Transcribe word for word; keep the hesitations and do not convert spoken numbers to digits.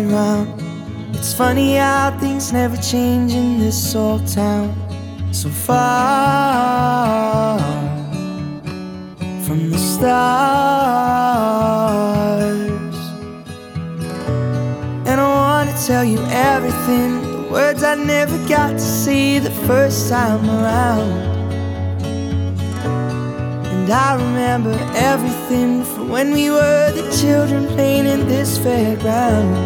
coming round. It's funny how things never change in this old town. So far from the stars. And I wanna tell you everything, the words I never got to say the first time around. And I remember everything from when we were the children playing in this fairground.